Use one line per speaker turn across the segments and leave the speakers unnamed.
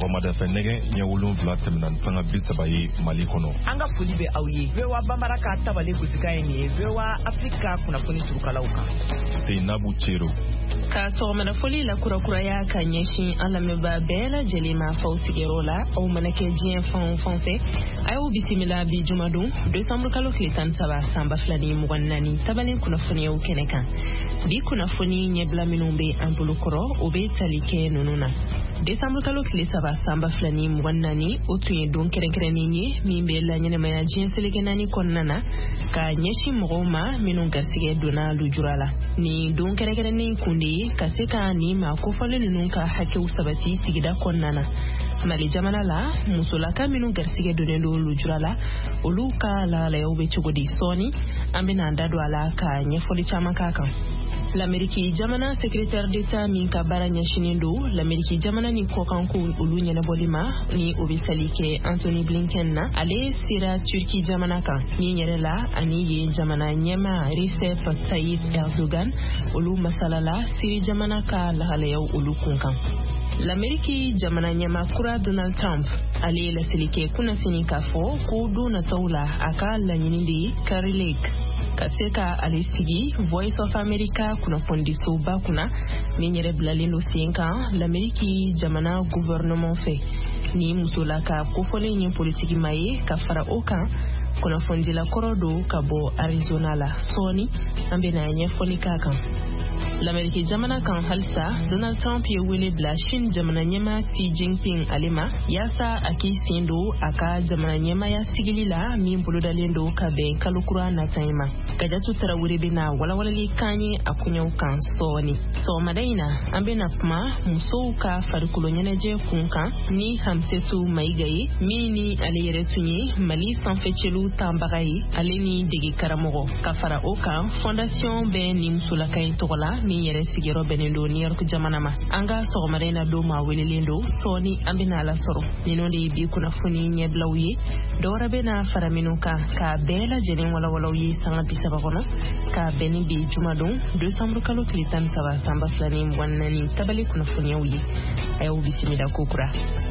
sɔgɔmada fɛ nɛgɛ ɲɛ 7 tɛmɛna sanga 30 Mali kɔnɔ.
An ka foli bɛ aw ye. VOA Bambara ka tabale gosika ye nin ye. VOA Afrika kunnafoni turukalaw kan.
Seinabu Cero.
Ka sɔgɔmada foli la kurakuraya ka ɲɛsin an lamɛnbaa bɛɛ lajɛlen ma faw sigiyɔrɔ la aw mana kɛ diɲɛ fan o fan fɛ a y'o bisimila bi jumadon décembre kalo tile 17 san 2024 tabalen kunnafoniyaw kɛnɛ kan. Bi kunnafoni ɲɛbila minnu bɛ an bolo kɔrɔ o bɛ tali kɛ ninnu na. décembre kalo tile 7 san 2024 o tun ye don kɛrɛnkɛrɛnnen ye min bɛ la ɲɛnɛmaya diɲɛ seleke 4 kɔnɔna na ka ɲɛsin mɔgɔw ma minnu garisɛgɛ donna lujura la. Ni don kɛrɛnkɛrɛnnen kun de ye ka se ka ni ma kofɔlen ninnu ka hakɛw sabati sigida kɔnɔna na. Mali jamana la musolaka minnu garisɛgɛ donnen don lujura la olu ka lahalayaw bɛ cogo di sɔɔni an bɛna an da don a la ka ɲɛfɔli caman k'a kan. L'Amérique jamana secrétaire d'État min ka baara ɲɛsinen don l'Amérique jamana ni kɔkanko olu ɲɛnabɔli ma ni o bɛ sali kɛ Anthony Blinken na ale sera Turki jamana kan min yɛrɛ la ani yen jamana ɲɛma Recep Tayyip Erdogan olu masalala Syrie jamana ka lahalayaw olu kun kan. L'Amérique jamana ɲɛma kura Donald Trump ale ye laseli kɛ kunnasini k'a fɔ ko don nataw la a ka laɲini de ye Kari Lake ka se ka ale sigi Voice of America kunnafonidisoba kunna min yɛrɛ bilalen don sen kan l'Amérique jamana gouvernement fɛ ni musolaka kofɔlen ye politiki ma ye ka fara o kan kunnafonidila kɔrɔ do ka bɔ Arizona la sɔɔni an bɛna ɲɛfɔli k'a kan. L'Amérique jamana kan halisa Donald Trump ye wele bila Chine jamana ɲɛma Xi Jinping ale ma yasa a k'i sen don a ka jamana ɲɛmaya sigili la min bolodalen don ka bɛn kalo kura natan ma. Kajatu Tarawele bɛna walawalali kan ye a kuɲɛw kan sɔɔni. Sɔgɔmada in na an bɛna kuma musow ka farikolo ɲɛnajɛ kun kan ni Hamsetu Mayiga ye min ni ale yɛrɛ tun ye Mali sanfɛcɛlu tanbaga ye ale ni dege karamɔgɔ ka fara o kan fondation bɛ ni musolaka in tɔgɔ la min yɛrɛ sigiyɔrɔ bɛnnen don New York jamana ma. An ka sɔgɔmada in na don ma welelen don sɔɔni an bɛna ala sɔrɔ. Ninnu de ye bi kunnafoni ɲɛbilaw ye dɔwɛrɛ bɛna fara minnu kan ka bɛɛ lajɛlen walawalaw ye sanga 30 kɔnɔ ka bɛn ni bi jumadon décembre kalo tile 17 san 2024 tabali kunnafoniyaw ye a y'o bisimila kokura.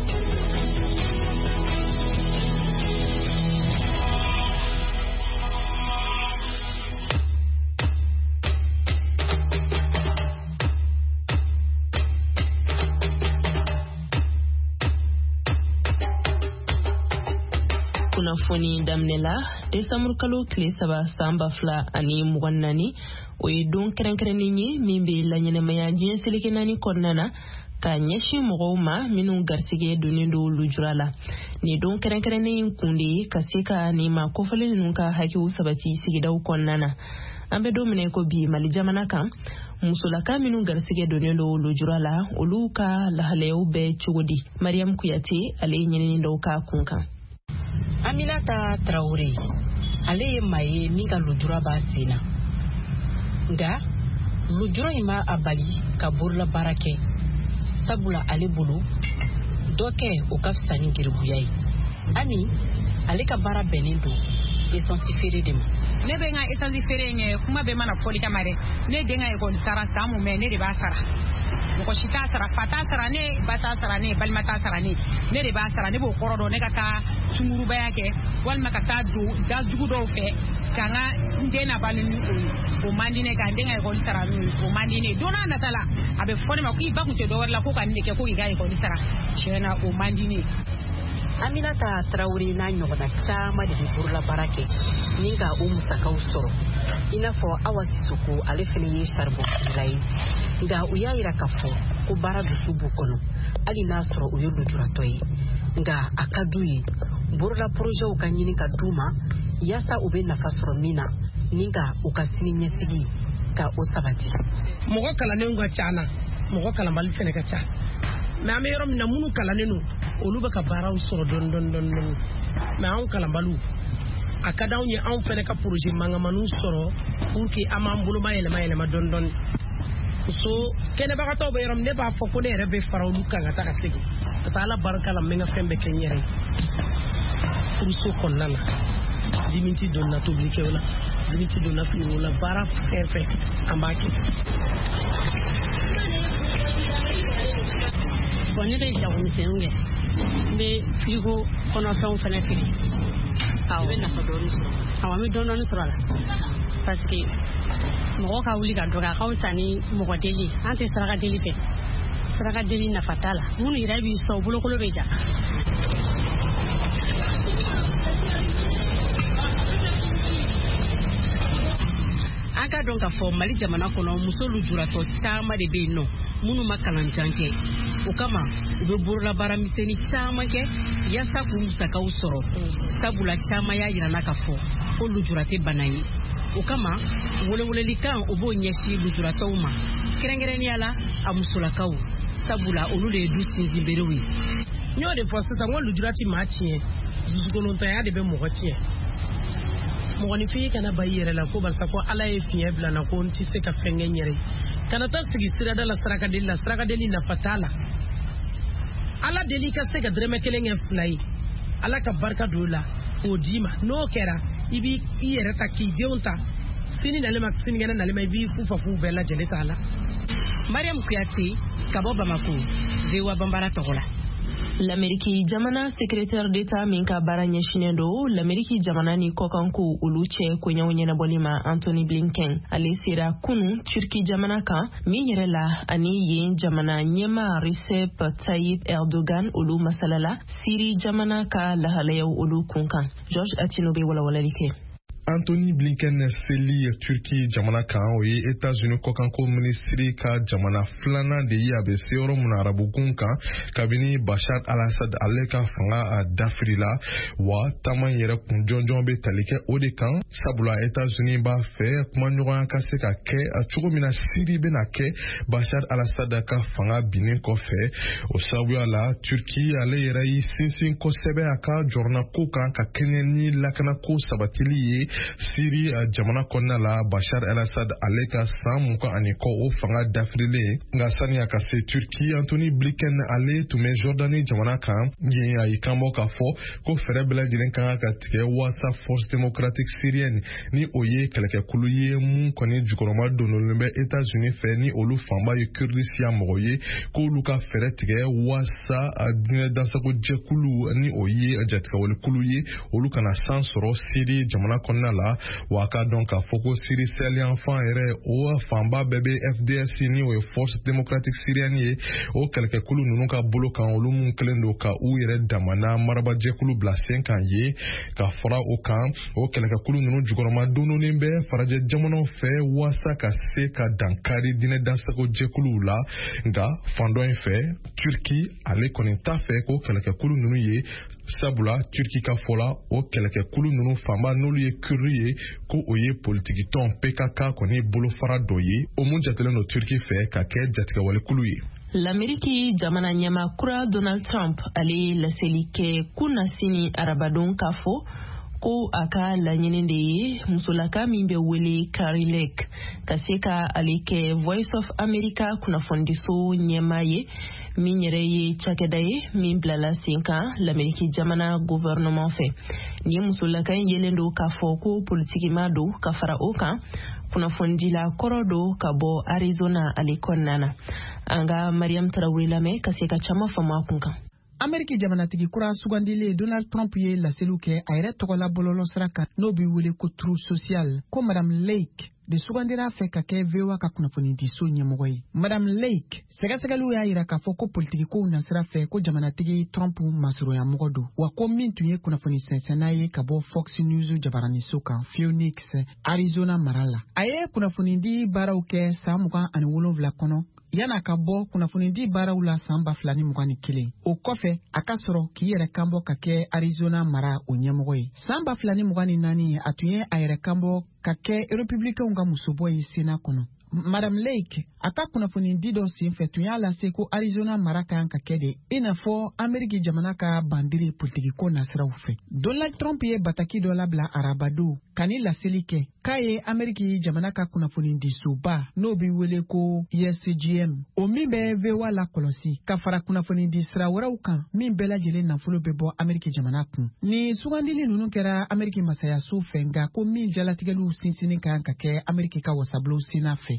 Kunnafoni daminɛla décembre kalo tile 7 san 2024 o ye don kɛrɛnkɛrɛnnen ye min bɛ la ɲɛnɛmaya diɲɛ seleke 4 kɔnɔna na ka ɲɛsin mɔgɔw ma minnu garisɛgɛ donnen don lujura la. Ni don kɛrɛnkɛrɛnnen in kun de ye ka se ka ni ma kofɔlen ninnu ka hakɛw sabati sigidaw kɔnɔna na. An bɛ don min ko bi Mali jamana kan musolaka minnu garisɛgɛ donnen don lujura la olu ka lahalayaw bɛ cogo di. Mariam Kuyate ale ye ɲinini dɔw k'a kun kan.
Aminata Traoré ale ye maa ye min ka lujura b'a sen na nka lujura in ma a bali ka borola baara kɛ sabula ale bolo dɔ kɛ o ka fisa ni geribuya ye. Ami ale ka baara bɛnnen don essence feere de ma.
Ne bɛ n ka essence feere in kuma bɛɛ mana fɔli kama dɛ ne den ka ekɔli sara san mun mɛ ne de b'a sara. Mɔgɔ si t'a sara, fa t'a sara ne, ba t'a sara ne, balima t'a sara ne de b'a sara. Ne b'o kɔrɔ dɔn ne ka taa sungurubaya kɛ walima ka taa don da jugu dɔw fɛ ka n ka n den nabali ni o man di ne ka n den ka ekɔli sara o man di ne. Don n'a nata la a bɛ fɔ ne ma k'i ba kun tɛ dɔ wɛrɛ la ko ka nin de kɛ ko k'i ka ekɔli sara. Tiɲɛna o man di ne.
Aminata Traoré n'a ɲɔgɔnna caman de bɛ borola baara kɛ ni ka o musakaw sɔrɔ i n'a fɔ Awa Sisoko ale fana ye charbon feerela ye nka u y'a yira k'a fɔ ko baara dusu b'u kɔnɔ hali n'a sɔrɔ u ye lujuratɔ ye nka a ka d'u ye borola projɛw ka ɲini ka d'u ma yaasa u bɛ nafa sɔrɔ min na ni ka u ka sini ɲɛsigi ka o sabati.
Mɔgɔ kalanenw ka ca na mɔgɔ kalanbali fana ka ca mais an bɛ yɔrɔ min na minnu kalannen don olu bɛ ka baaraw sɔrɔ dɔɔni mais anw kalanbaliw a ka d'anw ye anw fana ka projet mangamaniw sɔrɔ pour que an b'an bolo ma yɛlɛma dɔɔni. So kɛnɛbagatɔw bɛ yɔrɔ min ne b'a fɔ ko ne yɛrɛ bɛ fara olu kan ka taa ka segin parce que ala barika la n bɛ n ka fɛn bɛɛ kɛ n yɛrɛ ye furuso kɔnɔna na diminti donna tobilikɛw la diminti donna finiw la baara fɛn fɛn an b'a kɛ.
Bon ne bɛ jagomisɛnninw kɛ
be frigo kono fɛnw fɛnɛ feere awɔ bɛ nafa dɔɔni sɔrɔ awɔ an bɛ dɔɔni sɔrɔ la parce que mɔgɔ ka wuli ka dɔgɔ a ka fisa ni mɔgɔ deli an tɛ saraka deli fɛ saraka deli nafa t'a la minnu yɛrɛ b'i sɔn bolokolo bɛ ja an ka dɔn k'a fɔ Mali jamana kɔnɔ muso lujuratɔ caman de bɛ yen nɔ minnu ma kalanjan kɛ o kama u bɛ bololabaara misɛnnin caman kɛ yaasa k'u musakaw sɔrɔ sabula caman y'a yirana k'a fɔ ko lujura tɛ bana ye o kama welewelelikan o b'o ɲɛsin lujuratɔw ma kɛrɛnkɛrɛnnenya la a musolakaw sabula olu de ye du sinsinberew ye
n y'o de fɔ sisan ko lujura tɛ maa tiɲɛ dusukolontanya de bɛ mɔgɔ tiɲɛ mɔgɔninfin kana ba i yɛrɛ la ko barisa ko Ala ye fiɲɛ bila na ko n tɛ se ka fɛn kɛ n yɛrɛ kana taa sigi sirada la sarakadeli nafa t'a la Ala deli ka se ka dɛrɛmɛ 1 kɛ 2 ye Ala ka barika don la k'o d'i ma n'o kɛra i b'i yɛrɛ ta k'i denw ta sinikɛnɛ nalema i b'i fufafu bɛɛ lajɛlen ta la.
Mariam Kuyate ka bɔ Bamako VOA Bambara tɔgɔ la.
L'Amérique jamana secrétaire d'État min ka baara ɲɛsinnen do l'Amérique jamana ni kɔkanko olu cɛ koɲɛw ɲɛnabɔli ma Anthony Blinken ale sera kunu Turki jamana kan min yɛrɛ la ani yen jamana ɲɛma Recep Tayyip Erdogan olu masalala Syrie jamana ka lahalayaw olu kunkan. George Atino be walawalali kɛ.
Anthony Blinken seli Turki jamana kan o ye États-Unis kɔkanko ministri ka jamana filanan de ye a bɛ se yɔrɔ min arabugun kan kabini Bashar al-Assad ale ka fanga a dafiri la wa taama yɛrɛ kun jɔnjɔn bɛ tali kɛ o de kan sabula États-Unis b'a fɛ kuma ɲɔgɔnya ka se ka kɛ cogo min na Syrie bɛna kɛ Bashar al-Assad ka fanga binnen kɔfɛ o sababuya la Turki ale yɛrɛ y'i sinsin kosɛbɛ a ka jɔrɔna ko kan ka kɛɲɛ ni lakanako sabatili ye Syrie jamana kɔnɔna la Bashar al-Assad ale ka san 20 kɔ o fanga dafirilen nka sani a ka se Turki Anthony Blinken ale tun bɛ Jordani jamana kan yen a y'i kanbɔ k'a fɔ ko fɛɛrɛ bɛɛ lajɛlen kan ka tigɛ waasa Force démocratique syrienne ni o ye kɛlɛkɛkulu ye mun kɔni jukɔrɔma donnolen bɛ États-Unis fɛ ni olu fanba ye Kurdisiya mɔgɔ ye k'olu ka fɛɛrɛ tigɛ waasa diinɛ dansago jɛkulu ni o ye jatigɛwalikulu ye olu kana san sɔrɔ Syrie jamana kɔnɔna la wa ka dɔn k'a fɔ ko Syrie sahelian fan yɛrɛ o fanba bɛɛ bɛ FDS ni o ye Force démocratique syrienne ye o kɛlɛkɛkulu ninnu ka bolo kan olu mun kelen don ka u yɛrɛ damana marabajɛkulu bila sen kan ye ka fara o kan o kɛlɛkɛkulu ninnu jukɔrɔma donnonen bɛ farajɛ jamanaw fɛ waasa ka se ka dankari diinɛ dansago jɛkuluw la nka fan dɔ in fɛ Turki ale kɔni t'a fɛ ko kɛlɛkɛkulu ninnu ye sabula Turki ka fɔ la o kɛlɛkɛkulu ninnu fanba n'olu ye Kurdi ye ko o ye politiki tɔn PKK kɔni bolofara dɔ ye o mun jatelen do Turki fɛ ka kɛ jatigɛwalikulu ye.
L'Amérique jamana ɲɛma kura Donald Trump ale laseli kɛ kunna sini arabadon k'a fɔ ko a ka laɲini de ye musolaka min bɛ wele Kari Lake ka se ka ale kɛ Voice of America kunnafonidiso ɲɛma ye min yɛrɛ ye cakɛda ye min bilala sen kan l'Amérique jamana gouvernement fɛ ni musolaka in yelen do k'a fɔ ko politikima do ka fara o kan kunnafonidila kɔrɔ do ka bɔ Arizona ale kɔnɔna na an ka Mariam Tarawele lamɛn ka se ka caman faamu a kun kan.
Amérique jamanatigi kura sugandile Donald Trump ye laseliw kɛ a yɛrɛ tɔgɔla bɔlɔlɔ sira kan n'o bɛ wele ko True Social ko Madame Lake de sugandira fɛ ka kɛ VOA ka kunnafonidiso ɲɛmɔgɔ ye. Madame Lake sɛgɛsɛgɛliw y'a yira k'a fɔ ko politikikow nasira fɛ ko jamanatigi Trump masurunyamɔgɔ do wa ko min tun ye kunnafoni sɛnsɛnna ye ka bɔ Fox News jabaraniso kan Phoenix Arizona mara la. A ye kunnafonidi baaraw kɛ san 27 kɔnɔ yana ka bɔ kunnafonidi baaraw la san 2021 o kɔfɛ a ka sɔrɔ k'i yɛrɛ kanbɔ ka kɛ Arizona mara o ɲɛmɔgɔ ye. San 2024 a tun ye a yɛrɛ kanbɔ ka kɛ républicainw ka musobɔ ye Sénat kɔnɔ. Madame Lake a ka kunnafonidi dɔ senfɛ tun y'a lase ko Arizona mara kan ka kɛ de i n'a fɔ Amérique jamana ka bandiri politikiko nasiraw fɛ. Donald Trump ye bataki dɔ labila arabado ka ni laseli kɛ k'a ye Amérique jamana ka kunnafonidisoba n'o bɛ wele ko ESGM o min bɛ VOA la kɔlɔsi ka fara kunnafonidi sira wɛrɛw kan min bɛɛ lajɛlen nafolo bɛ bɔ Amérique jamana kun. Ni sugandili ninnu kɛra Amérique masayaso fɛ nka ko min jalatigɛliw sinsinni kan ka kɛ Amérique ka wasabulon Sénat fɛ.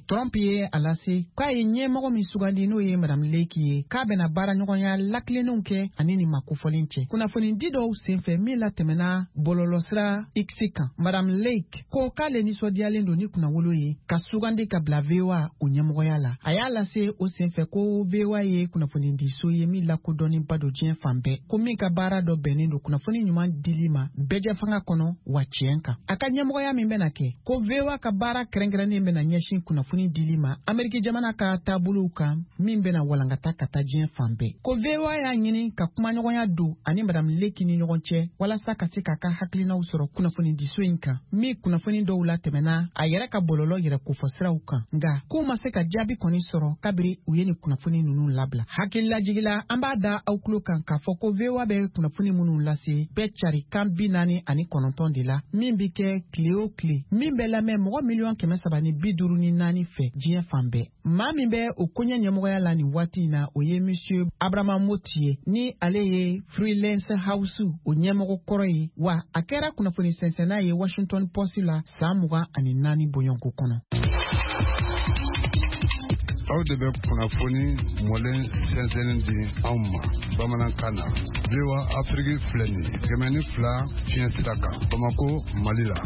Trump ye a lase k'a ye ɲɛmɔgɔ min sugandi n'o ye madame Lake ye k'a bɛna baara ɲɔgɔnya latilennenw kɛ ani nin makofɔlen cɛ. Kunnafoni di dɔw senfɛ min latɛmɛna bɔlɔlɔsira X kan. Madame Lake ko k'ale nisɔndiyalen don ni kunnawolo ye ka sugandi ka bila VOA o ɲɛmɔgɔya la. A y'a lase o senfɛ ko VOA ye kunnafoni di so ye min lakodɔnnenba don diɲɛ fan bɛɛ ko min ka baara dɔ bɛnnen don kunnafoni ɲuman dili ma bɛjɛ fanga kɔnɔ wa tiɲɛ kan. A ka ɲɛmɔgɔya min bɛna kɛ ko VOA ka baara kɛrɛnkɛrɛnnen bɛna ɲɛsin kunnafoni dili ma Ameriki jamana ka taabolow kan min bɛna walankata ka taa diɲɛ fan bɛɛ. Ko VOA y'a ɲini ka kumaɲɔgɔnya don ani madame Lake ni ɲɔgɔn cɛ walasa ka se k'a ka hakilinaw sɔrɔ kunnafoni di so in kan min kunnafoni dɔw la tɛmɛna a yɛrɛ ka bɔlɔlɔ yɛrɛ kofɔ siraw kan. Nga k'u ma se ka jaabi kɔni sɔrɔ kabiri u ye ni kunnafoni ninnu labila. Hakililajigila an b'a da aw tulo kan k'a fɔ ko VOA bɛ kunnafoni minnu lase bɛɛ cari kan 49 de la min bi kɛ tile o tile min bɛ lamɛn mɔgɔ 354,000 fɛ diɲɛ fan bɛɛ. Maa min bɛ o koɲɛ ɲɛmɔgɔya la nin waati in na o ye monsieur Abraham Moti ye ni ale ye Freelance House o ɲɛmɔgɔ kɔrɔ ye wa a kɛra kunnafoni sɛnsɛnna ye Washington Post la san 24 bɔɲɔnko kɔnɔ.
Aw de bɛ kunnafoni mɔlen sɛnsɛnnen di anw ma bamanankan na. VOA Afrique filɛ nin ye 102 fiɲɛ sira kan Bamako, Mali la.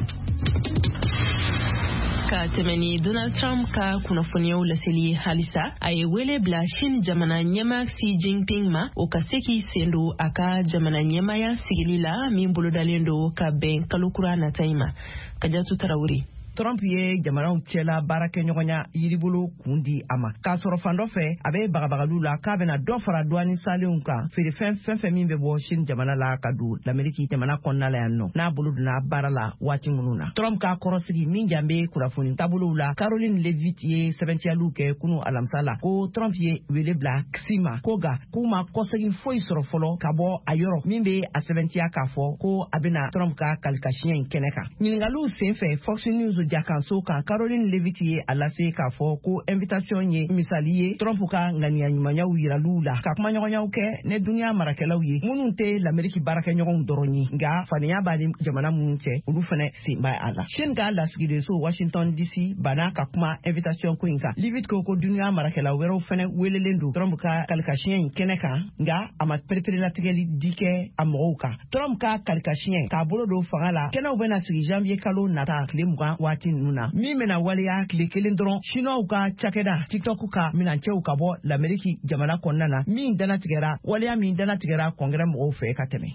Ka tɛmɛni Donald Trump ka kunnafoniyaw laseli halisa a ye wele bila Chine jamana ɲɛma Xi Jinping ma o ka se k'i sen don a ka jamana ɲɛmaya sigili la min bolodalen don ka bɛn kalo kura nata in ma. Kajatu Tarawuri.
Trump ye jamanaw cɛla baarakɛɲɔgɔnya yiribolo kun di a ma. K'a sɔrɔ fan dɔ fɛ a bɛ bagabagaliw la k'a bɛna dɔ fara douane salenw kan feerefɛn fɛn min bɛ bɔ Chine jamana la ka don l'Amérique jamana kɔnɔna la yan nɔ n'a bolo donna baara la waati minnu na. Trump k'a kɔrɔsigi min jan bɛ kunnafoni taabolow la Caroline Levitt ye sɛbɛntiyaliw kɛ kunu alamisa la ko Trump ye wele bila Xi ma ko ga k'u ma kɔsegin foyi sɔrɔ fɔlɔ ka bɔ a yɔrɔ min bɛ a sɛbɛntiya k'a fɔ ko a bɛna Trump ka kalikasiɲɛ in kɛnɛ kan. Ɲininkaliw senfɛ Fox News jakanso kan Caroline Levitt ye a lase k'a fɔ ko invitation ye misali ye Trump ka ŋaniya ɲumanyaw yiraliw la ka kumaɲɔgɔnyaw kɛ ne dunuya marakɛlaw ye minnu tɛ l'Amérique baarakɛɲɔgɔnw dɔrɔn ye nka fadenya b'a ni jamana minnu cɛ olu fana sen b'a a la. Chine ka lasigidenso Washington DC banna ka kuma invitation ko in kan. Levitt ko dunuya marakɛla wɛrɛw fana welelen don Trump ka kalikasiɲɛ in kɛnɛ kan nka a ma pereperelatigɛli di kɛ a mɔgɔw kan. Trump ka kalikasiɲɛ k'a bolo don fanga la kɛnɛw bɛna sigi janvier kalo nata tile 20 waati ninnu na min bɛna waleya tile kelen dɔrɔn Chinois ka cakɛda TikTok ka minɛncɛw ka bɔ l'Amérique jamana kɔnɔna na min danatigɛra waleya min danatigɛra kɔngrɛ mɔgɔw fɛ ka tɛmɛ.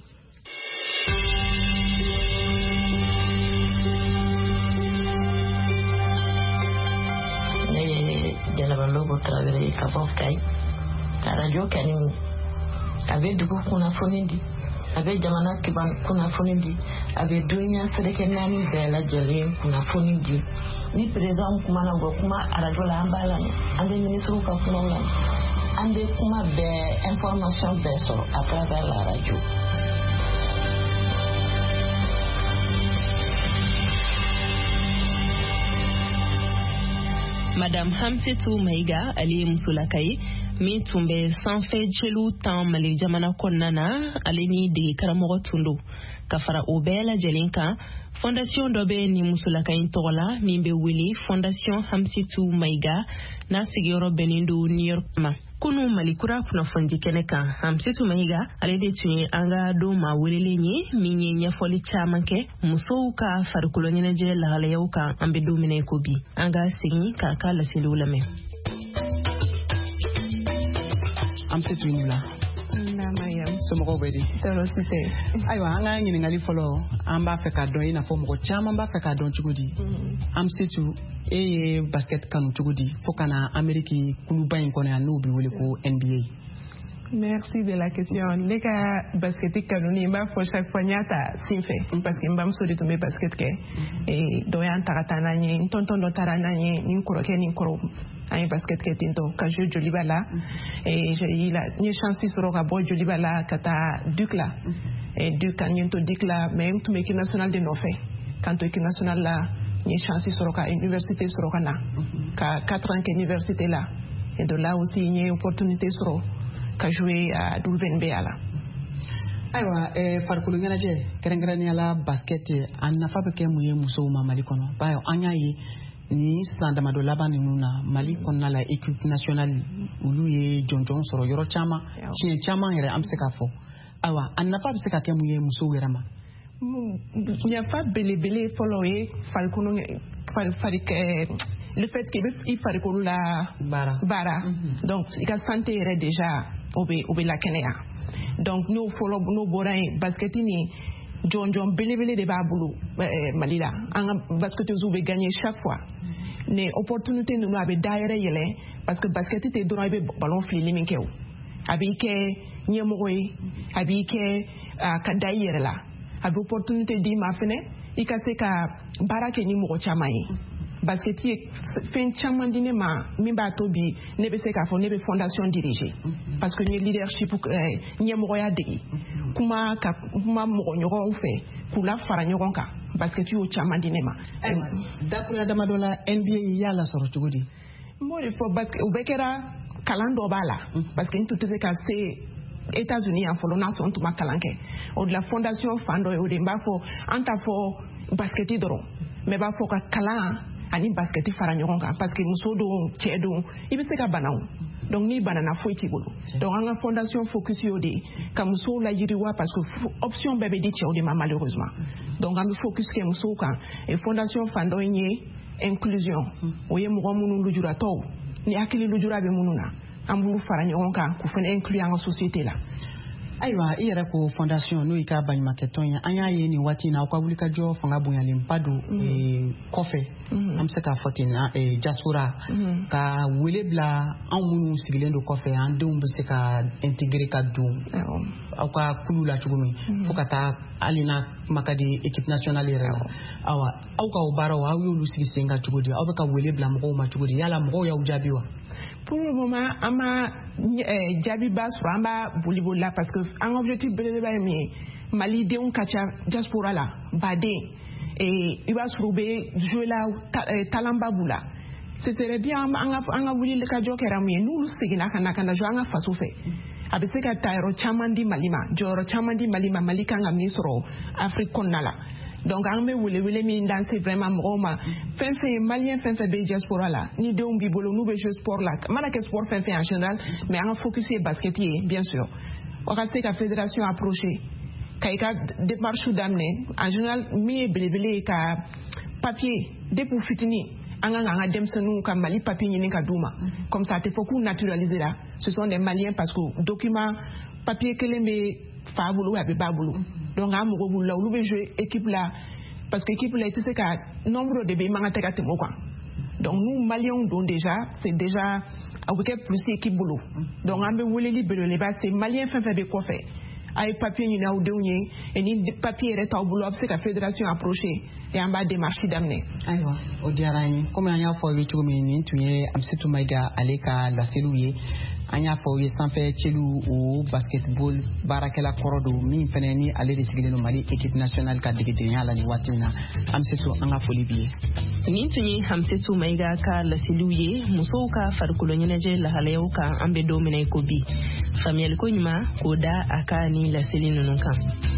Lobo Traoré ka bɔ Kayi ka radio kɛni a bɛ dugu kunnafoni di a bɛ jamana kunnafoni di a bɛ dunuya sɛdɛkɛ naani bɛɛ lajɛlen kunnafoni di ni président kumana bɔ kuma radio la an b'a lamɛn an bɛ ministre ka kumaw lamɛn an bɛ kuma bɛɛ information bɛɛ sɔrɔ à travers la radio.
Madame Hamsetou Maïga ale musolakaye min tun bɛ sanfɛ jeliw tan Mali jamana kɔnɔna na ale ni dege karamɔgɔ tun don ka fara o bɛɛ lajɛlen kan fondation dɔ bɛ ni musolaka in tɔgɔ la min bɛ wele fondation Hamsetou Maïga n'a sigiyɔrɔ bɛnnen don New York ma. Kunu Malikura kunnafoni kɛnɛ kan Hamsetou Maïga ale de tun ye an ka don maa welelen ye min ye ɲɛfɔli caman kɛ musow ka farikolo ɲɛnajɛ lahalayaw kan an bɛ don min na ko bi an ka segin k'a ka laseliw lamɛn.
Hamsetou i ni wula. Somɔgɔw bɛ di?
Tɔɔrɔ si tɛ.
Ayiwa an ka ɲininkali fɔlɔ an b'a fɛ ka dɔn i n'a fɔ mɔgɔ caman b'a fɛ ka dɔn cogo di. Hamsetou e ye basket kanu cogo di fo ka na Amérique kuluba in kɔnɔ yan n'o bɛ wele ko NBA.
Merci de la question. Ne ka basket kanu ni n b'a fɔ chaque fois n y'a ta sin fɛ parce que n bamuso de tun bɛ basket kɛ dɔ y'an ta ka taa n'an ye n tonton dɔ taara n'an ye ni n kɔrɔkɛ ni n kɔrɔ an ye basket kɛ ten tɔ ka jouer Joliba la n ye chance sɔrɔ ka bɔ Joliba la ka taa Duc la Duc an ye n to Duc la mais n tun bɛ équipe nationale de nɔfɛ k'an to équipe nationale la n ye chance sɔrɔ ka université sɔrɔ ka na ka 4 ans kɛ université la et de là aussi n ye opportunité sɔrɔ ka jouer à WNBA la.
Ayiwa farikolo ɲɛnajɛ kɛrɛnkɛrɛnnenya la basket a nafa bɛ kɛ mun ye musow ma Mali kɔnɔ bayo an y'a ye ni san damadɔ laban ninnu na Mali kɔnɔna la équipe nationale olu ye jɔnjɔn sɔrɔ yɔrɔ caman tiɲɛ caman yɛrɛ an bɛ se k'a fɔ ayiwa a nafa bɛ se ka kɛ mun ye musow yɛrɛ ma.
Nafa belebele fɔlɔ ye farikolo le fait que i farikolo la baara donc i ka santé yɛrɛ déjà o bɛ lakɛnɛya donc n'o bɔra yen basket ni jɔnjɔn belebele de b'a bolo Mali la an ka basketteuses bɛ gagner chaque fois ne opportunité ninnu a bɛ dayɛrɛ yɛlɛ parce que basket tɛ dɔrɔn i bɛ ballon filili min kɛ o a b'i kɛ ɲɛmɔgɔ ye a b'i kɛ ka da i yɛrɛ la a bɛ opportunité d'i ma fɛnɛ i ka se ka baara kɛ ni mɔgɔ caman ye basket ye fɛn caman di ne ma min b'a to bi ne bɛ se k'a fɔ ne bɛ fondation diriger parce que n ye leadership ɲɛmɔgɔya dege kuma mɔgɔ ɲɔgɔnw fɛ k'u la fara ɲɔgɔn kan basket y'o caman di ne ma.
Dakuruya damadɔ la NBA y'a lasɔrɔ cogo di?
n b'o de fɔ parce que o bɛɛ kɛra kalan dɔ b'a la parce que n tun tɛ se ka se États-Unis yan fɔlɔ n'a sɔrɔ n tun ma kalan kɛ o de la fondation fan dɔ ye o de n b'a fɔ an t'a fɔ basket dɔrɔn mais b'a fɔ ka kalan ani basket fara ɲɔgɔn kan parce que muso don cɛ don i bɛ se ka bana o donc n'i banana foyi t'i bolo donc an ka fondation focus y'o de ka musow la yiriwa parce que option bɛɛ bɛ di cɛw de ma malheureusement donc an bɛ focus kɛ musow kan et fondation fan dɔ in ye inclusion o ye mɔgɔ minnu lujuratɔw ni hakili lujura bɛ minnu na an b'u fara ɲɔgɔn kan k'u fana inclure an ka société la.
Ayiwa i yɛrɛ ko fondation n'o y'i ka baɲumankɛtɔn ye an y'a ye nin waati in na aw ka wulikajɔ fanga bonyalenba don kɔfɛ an bɛ se k'a fɔ ten na diaspora ka wele bila anw minnu sigilen don kɔfɛ an denw bɛ se ka intégrer ka don aw ka kulu la cogo min fo ka taa hali n'a kuma ka di équipe nationale yɛrɛ la ayiwa aw ka o baaraw aw y'olu sigi sen kan cogo di aw bɛ ka wele bila mɔgɔw ma cogo di yala mɔgɔw y'aw jaabi wa?
Pour le moment an ma jaabi ba sɔrɔ an b'a boli la parce que an objectif belebeleba ye min ye malidenw ka ca diaspora la baden i b'a sɔrɔ u bɛ jouer la talentba b'u la ce serait bien an ka wulikajɔ kɛra mun ye n'olu seginna ka na jouer an ka faso fɛ a bɛ se ka taa yɔrɔ caman di Mali ma jɔyɔrɔ caman di Mali ma Mali kan ka min sɔrɔ Afrique kɔnɔna la donc an bɛ welewele min danse vraiment mɔgɔw ma fɛn fɛn malien fɛn fɛn bɛ diaspora la ni denw b'i bolo n'u bɛ jouer sport la mana kɛ sport fɛn fɛn en général mais an ka focus ye basket ye bien sûr o ka se ka fédération approcher ka i ka démarche daminɛ en général min ye belebele ye ka papier depuis fitini an kan ka denmisɛnninw ka Mali papier ɲini ka d'u ma comme ça a tɛ fɔ k'u naturaliser la ce sont des maliens parce que document papier kelen bɛ fa bolo a bɛ ba bolo donc an mago b'u la olu bɛ jouer équipe la parce que équipe la i tɛ se ka nombre de bɛ i man ka tɛ ka tɛmɛ o kan donc nous maliens don déjà c'est déjà a bɛ kɛ plus équipe bolo donc an bɛ weleli belebeleba c'est malien fɛn fɛn bɛ kɔfɛ a ye papier ɲini aw denw ye et ni papier yɛrɛ t'aw bolo a bɛ se ka fédération approcher et an b'a démarche daminɛ.
Ayiwa o diyara an ye komi an y'a fɔ aw ye cogo min nin tun ye Amsatou Mayiga ale ka laseliw ye an y'a fɔ aw ye sanfɛ cɛliw o basketball baarakɛla kɔrɔ don min fɛnɛ ni ale de sigilen don Mali équipe nationale ka degedenya la nin waati in na Amsatou an ka foli b'i ye.
Nin tun ye Amsatou Mayiga ka laseliw ye musow ka farikolo ɲɛnajɛ lahalayaw kan an bɛ don min na i ko bi faamuyaliko ɲuman k'o da a ka ni laseli ninnu kan.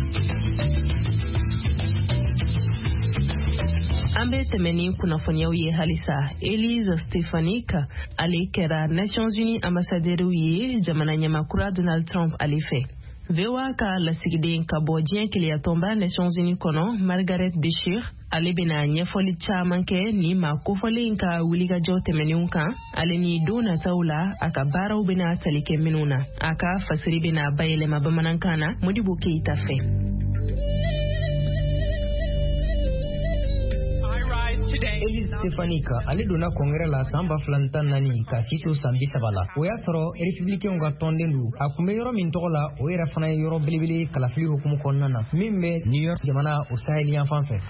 An bɛ tɛmɛ ni kunnafoniyaw ye halisa Elise Stefanik ale kɛra Nations Unies ambassadeur ye jamana ɲamakura Donald Trump ale fɛ. VOA ka lasigiden ka bɔ diɲɛ keleyatɔnba Nations Unies kɔnɔ Margaret Bashir ale bɛna ɲɛfɔli caman kɛ ni ma kofɔlen ka wulikajɔ tɛmɛnenw kan ale ni don nataw la a ka baaraw bɛna tali kɛ minnu na a ka fasiri bɛna bayɛlɛma bamanankan na Modibo Keita fɛ.
Elise Stefanik ale donna congrès la san 2014 ka si to san 30 la o y'a sɔrɔ républicains ka tɔnden don a kun bɛ yɔrɔ min tɔgɔ la o yɛrɛ fana ye yɔrɔ belebele kalafili hukumu kɔnɔna na min bɛ New York jamana o Sahel yanfan fɛ.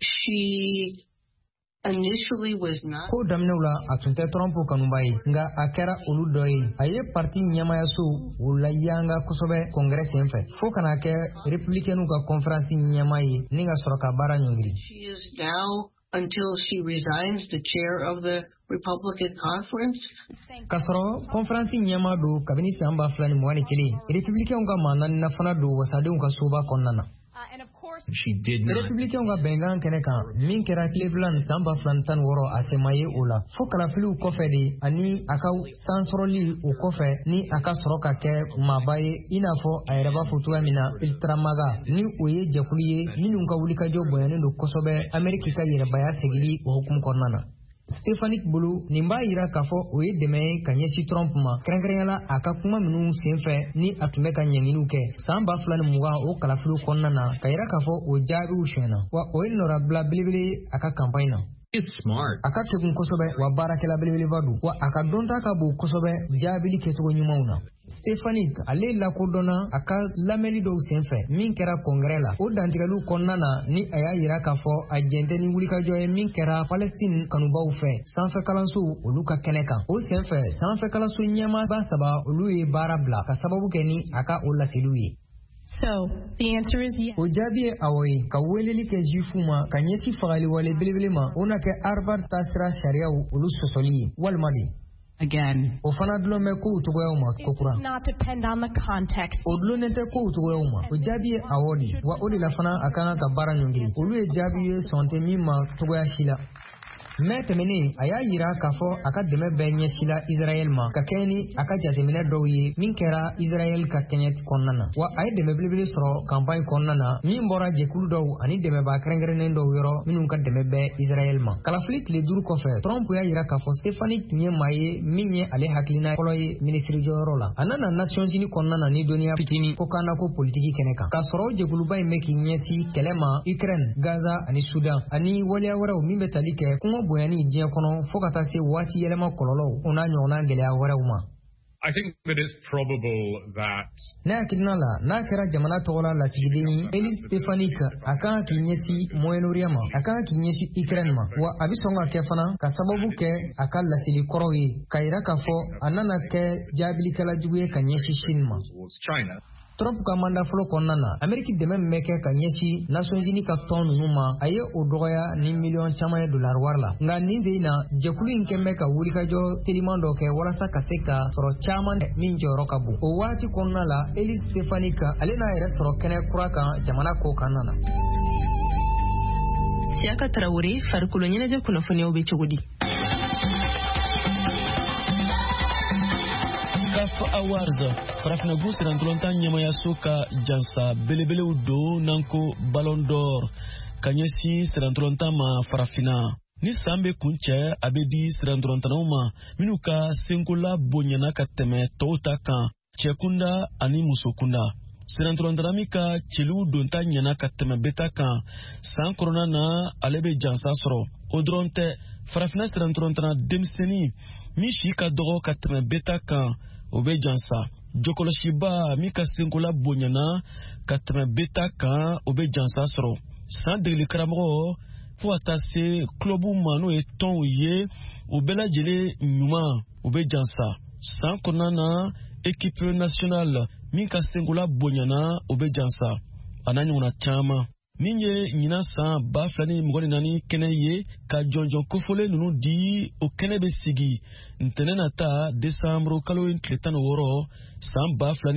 Ko daminɛw la a tun tɛ Trump kanuba ye nka a kɛra olu dɔ ye a ye parti ɲɛmayaso o la yanga kosɛbɛ congrès sen fɛ fo kana kɛ républicains ka conférence ɲɛma ye ni ka sɔrɔ ka baara ɲɔngiri.
Until she resigns the chair of the Republican conference.
Kasɔrɔ conference ɲɛma don kabini san 2021 républicains ka manani na fana don wasadenw ka soba kɔnɔna na. républicain ka bɛnkan kɛnɛ kan min kɛra Cleveland san 2016 a sema ye o la fo kalafiliw kɔfɛ de ani a ka sansɔrɔli o kɔfɛ ni a ka sɔrɔ ka kɛ maaba ye i n'a fɔ a yɛrɛ b'a fɔ cogoya min na Ultramaga ni o ye jɛkulu ye minnu ka wulikajɔ bonyanen don kosɛbɛ Ameriki ka yɛrɛbaya segili o hukumu kɔnɔna na. Stephanie bolo nin b'a yira k'a fɔ o ye dɛmɛ ye ka ɲɛsin Trump ma kɛrɛnkɛrɛnyala a ka kuma minnu senfɛ ni a tun bɛ ka ɲɛɲiniw kɛ san 2020 o kalafiliw kɔnɔna na ka yira k'a fɔ o jaabiw sonyɛna wa o ye nɔrabila belebele a ka campagne na. A ka kegun kosɛbɛ wa baarakɛla belebeleba don wa a ka dɔnta ka bon kosɛbɛ jaabili kɛcogo ɲumanw na. Stephanie ale lakodɔnna a ka lamɛnni dɔw senfɛ min kɛra kɔngrɛ la o dantigɛliw kɔnɔna na ni a y'a yira k'a fɔ a jɛntɛ ni wulikajɔ ye min kɛra Palestine kanubaw fɛ sanfɛ kalanso olu ka kɛnɛ kan o senfɛ sanfɛ kalanso ɲɛmaaba 3 olu ye baara bila ka sababu kɛ ni a ka o laseliw ye.
So, the answer is yes.
O jaabi ye awɔ ye ka weleli kɛ juifu ma ka ɲɛsi fagali wale belebele ma o na kɛ Harvard taasira sariyaw olu sɔsɔli ye walima de.
Again,
o fana dulon bɛ kow cogoyaw ma kokura.
It does not depend on the context.
O dulonnen tɛ kow cogoyaw ma o jaabi ye awɔ de wa o de la fana a kan ka baara ɲɔngiri olu ye jaabi ye sɔn tɛ min ma cogoya si la. Mais tɛmɛnen a y'a yira k'a fɔ a ka dɛmɛ bɛɛ ɲɛsila Israel ma ka kɛ ni a ka jateminɛ dɔw ye min kɛra Israel ka kɛɲɛ kɔnɔna na wa a ye dɛmɛ belebele sɔrɔ campagne kɔnɔna na min bɔra jɛkulu dɔw ani dɛmɛbaa kɛrɛnkɛrɛnnen dɔw yɔrɔ minnu ka dɛmɛ bɛɛ Israel ma. Kalafili tile 5 kɔfɛ Trump y'a yira k'a fɔ Stephanie tun ye maa ye min ye ale hakilina fɔlɔ ye ministre jɔyɔrɔ la. A nana Nations Unies kɔnɔna na ni dɔnniya fitini ko kan ko politiki kɛnɛ kan k'a sɔrɔ jɛkuluba in bɛ k'i ɲɛsi kɛlɛ ma Ukraine, Gaza ani Sudan ani waleya wɛrɛw min bɛ tali kɛ kɔngɔ bonyani diɲɛ kɔnɔ fo ka taa se waati yɛlɛma kɔlɔlɔw o n'a ɲɔgɔnna gɛlɛya wɛrɛw ma.
I think that it's probable that
ne hakilina la n'a kɛra jamana tɔgɔla lasigiden ye Eli Stefanik a kan k'i ɲɛsi Moyen-Orient ma a kan k'i ɲɛsi Ukraine ma wa a bɛ sɔn ka kɛ fana ka sababu kɛ a ka laseli kɔrɔw ye ka yira k'a fɔ a nana kɛ jaabilikɛla jugu ye ka ɲɛsi Chine ma. Trump ka manda fɔlɔ kɔnɔna na Ameriki dɛmɛ min bɛ kɛ ka ɲɛsi Nations Unies ka tɔn ninnu ma a ye o dɔgɔya ni miliyɔn caman ye dollar wari la nka nin sen in na jɛkulu in kɛn bɛ ka wulikajɔ teliman dɔ kɛ walasa ka se ka sɔrɔ caman min jɔyɔrɔ ka bon o waati kɔnɔna la Eli Stefanik ale n'a yɛrɛ sɔrɔ kɛnɛ kura kan jamana ko kanna na.
Siaka Traoré farikolo ɲɛnajɛ kunnafoniyaw bɛ cogo di?
CAF Awards farafinabu sirantolonta ɲɛmayaso ka jansa belebelew don nanko Ballon d'Or ka ɲɛsin sirantolonta ma farafina ni san bɛ kun cɛ a bɛ di sirantolontanaw ma minnu ka senkola bonyana ka tɛmɛ tɔw ta kan cɛkunda ani musokunda. Sirantolontana min ka cɛliw donta ɲɛna ka tɛmɛ beta kan san kɔnɔna na ale bɛ jansa sɔrɔ o dɔrɔn tɛ farafina sirantolontana denmisɛnnin min si ka dɔgɔ ka tɛmɛ beta kan o bɛ jansa jɔkɔlɔsiba min ka senkola bonyana ka tɛmɛ beta kan o bɛ jansa sɔrɔ san degeli karamɔgɔ fo ka taa se clubu ma n'o ye tɔnw ye o bɛɛ lajɛlen ɲuman o bɛ jansa san kɔnɔna na équipe nationale min ka senkola bonyana o bɛ jansa a n'a ɲɔgɔnna caman min ye ɲinan san 2024 kɛnɛ ye ka jɔnjɔn kofolen ninnu di o kɛnɛ bɛ sigi ntɛnɛn nata desanburu kalo tile 16 san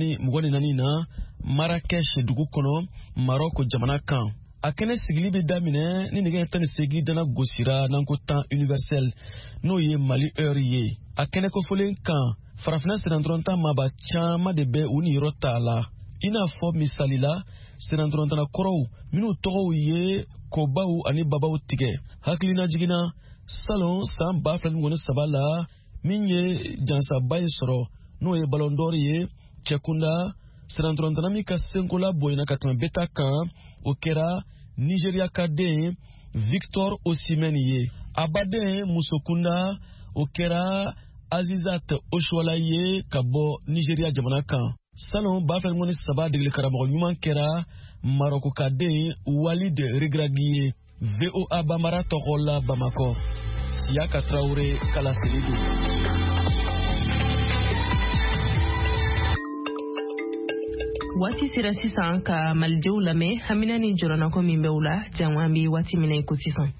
2024 na Marrakech dugu kɔnɔ Maroc jamana kan. A kɛnɛ sigili bɛ daminɛ ni nɛgɛ 18 dana gosira n'anko temps universel n'o ye Mali heure ye. A kɛnɛ kofolen kan farafina sirantolonta maba caman de bɛ u niyɔrɔ ta la i n'a fɔ misali la sirantolontana kɔrɔw minnu tɔgɔw ye kobaw ani babaw tigɛ hakilina jiginna salon san 2023 la min ye jansaba ye sɔrɔ n'o ye Ballon d'Or ye cɛkunda sirantolontana min ka senkola bonyana ka tɛmɛ beta kan o kɛra Nigeria ka den Victor Osimhen ye a baden musokunda o kɛra Azizat Oshuala ye ka bɔ Nigeria jamana kan. Salon 2023 degeli karamɔgɔ ɲuman kɛra Maroko ka den Walid Regragui ye. VOA Bambara tɔgɔ la Bamako. Siaka Traoré kala selidu.
Waati sera sisan ka malidenw lamɛn hamina ni jɔrɔnako min bɛ u la jango an bɛ waati min na i ko sisan.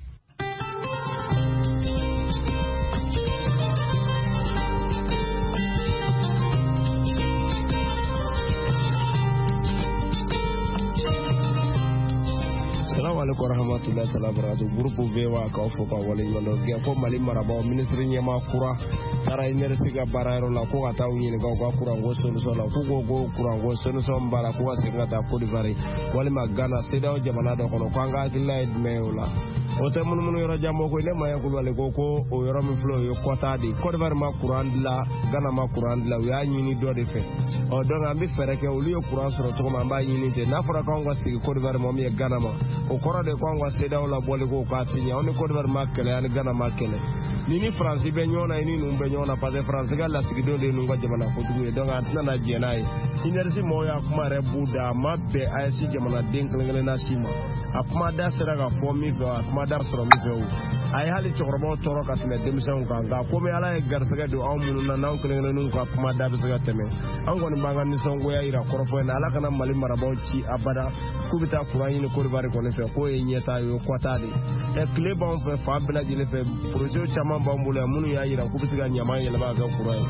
alaikum warahmatullahi wabarakatuh. Groupe VOA ka fo ka wale ngalo ke ko Mali maraba ministre nyama kura tara enersi ga barayro la ko ata uni ga ko kura ngo solution la ko go kura ngo solution bala ko singa ta ko divari wale magana seda o jamana do kono ko anga dilla meula o te mun yoro jammo ko ne ma yakul wale ko o yoro mi flo yo kota di ko divari ma kuran la gana ma kuran la ya nyini do de fe o do ngambi fere ke o liyo kuran soro to ma ba nyini te na fora ko ngo sigi ko divari mo mi gana ma o koro de ko ngo seda o la bole ko ka tinya on ko divari ma kele an gana ma kele nini France be nyona ini numbe nyona pa de France ga la sigi do de nunga jamana ko tugu do ngatna na jenai inersi mo ya kuma re buda mabbe ayasi jamana denklengele na sima akuma da sera ga fomi go akuma da soro mi go ay hali chorobo toro ka tele demison ka ga ko me ala e garsaga do amunu na naw klengele nun ko akuma da bisaga teme an goni banga ni songo ya ira korofo na ala kana mali marabo ci abada kubita kurani ni ko bari ko ne fe ko e nyeta yo kwatade e kleba on fe fa bela jile fe projet chama bambula munu ya ira kubisiga nyama yele ba ga kurani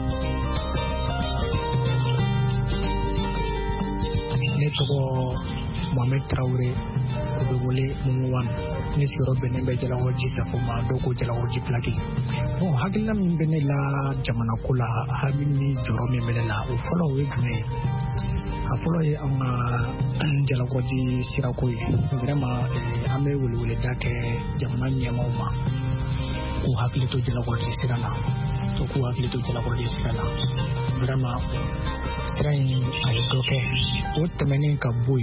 ne togo Mohamed Traoré ko be wole mumwan ni siro benen be jala woji safuma do ko jala woji plaki bon hakilla min benen la jamana kula hamini joromi melela o folo we gme afolo ye anga jala woji sirako ye vraiment ame wole date jamana nyama ko hakili to jala woji sirala to ko hakili to jala woji sirala vraiment strain ay doke o temene ka boy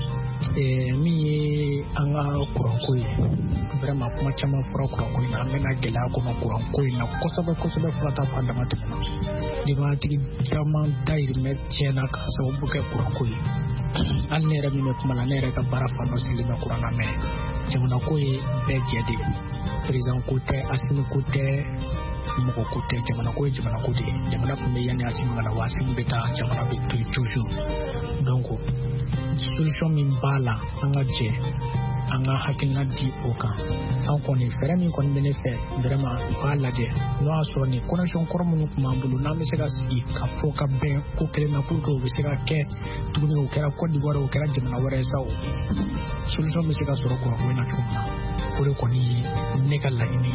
mi anga kurankoy vraiment kuma chama fura kurankoy na mena gela ko ma kurankoy na kosobe fata fanda matuma di ma tigi jama dair me chena ka so buke kurankoy an nere mi me kuma la nere ka bara fano sili me kurana me jamana koy be jede président côté asini côté moko côté jamana koy jamana côté jamana ko me yani asini ngala wasim beta jamana be toujours donc solution min bala anga je anga hakina di oka an koni fere min kon bene fe vraiment bala je no aso ni connection kormu kuma bulu na misega si ka foka be ko kele na pour ko bisega ke tugni o kera ko di waro o kera jamana wara sawo solution misega soro ko ko na chuma ko ko ni nekala ini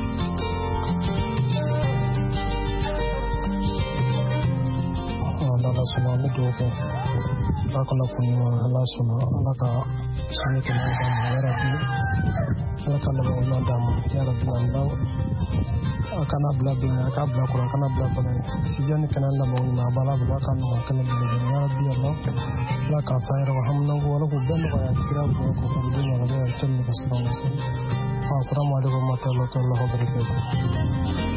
Allah subhanahu wa ta'ala bakala kunwa Allah subhanahu wa ta'ala sani kan ya rabbi bakala wa madam ya rabbi Allah kana bla ka bla ko kana bla ko sijani kana Allah mo na bala bla kana kana bla ya rabbi Allah la ka sayra wa hamna wa lahu ban wa ya kira ko so dunya wa ya tanni basra assalamu alaikum wa rahmatullahi wa barakatuh.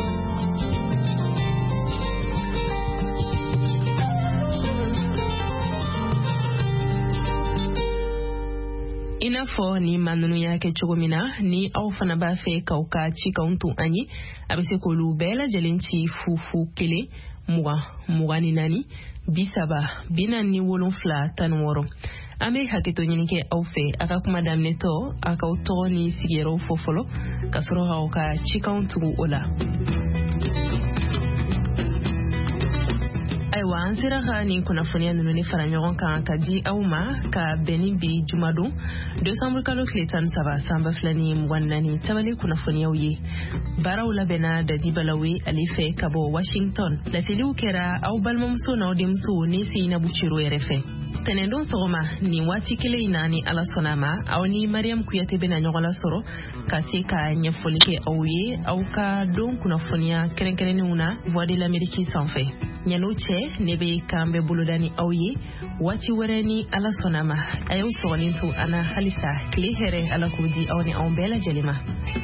Inafo ni manunu yake chogomina ni au fana ba fe kauka chika untu anyi abese kolu bela jelinchi fufu kele muga ni nani bisaba bina ni wolonfla tanworo ame haketo nyinike au fe aka kuma damne to aka uto ni sigero fofolo kasoro hauka chika untu ola aiwa ansira ka ni kuna funia nunu ni fara nyogon kan ka di auma ka beni bi jumadu Desambre kalo kletan saba samba flani mwanani tabale kuna funia uye bara ula bena da dibalawe alife kabo Washington la sili ukera au balmamso na odimso nisi inabuchiru erefe tenendon sogoma ni wati kile inani ala sonama au ni Mariam Kuyate bena nyogola soro kasi ka nyefolike auye au ka don kuna funia kerenkere ni una voix de l'Amérique sans fait nyanuche nebe kambe buludani auye wati wereni ala sonama ayo sonintu ana halisa kli here ala kudi awni awmbela jelima